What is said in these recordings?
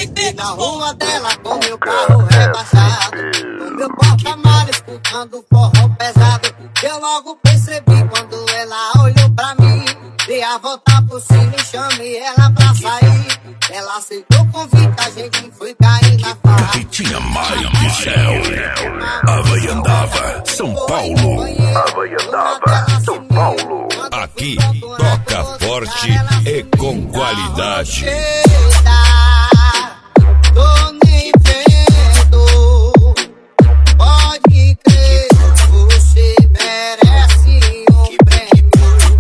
Cheguei na rua dela com meu carro rebaixado, no meu porta-malas escutando forró pesado. Eu logo percebi quando ela olhou pra mim. Dei a volta por cima e chamei ela pra sair. Ela aceitou o convite, a gente foi cair na farra. Carretinha Mike Céu, Havaiandava, São Paulo. Havaiandava, São Paulo. Aqui toca forte e com qualidade. Tô nem vendo, pode crer, você merece um prêmio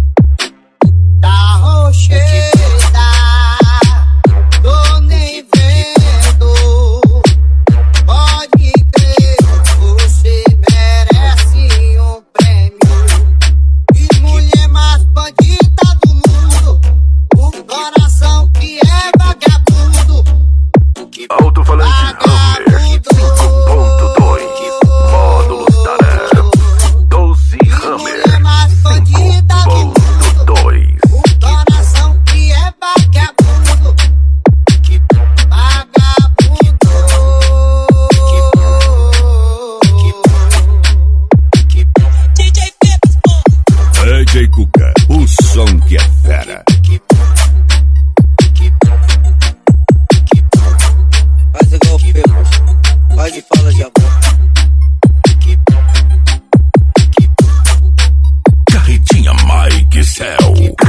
da Rocheda. Tô nem vendo, pode crer, você merece um prêmio. E mulher mais bandida do mundo, o coração que é vagabundo. Alto-falante Hammer 5.2, módulos Tarã 12 Hammer 5.2. O coração que é vagabundo, DJ Cuca, o som que é fera. Faz igual o Felps, faz e fala de amor. Carretinha Mike Céu.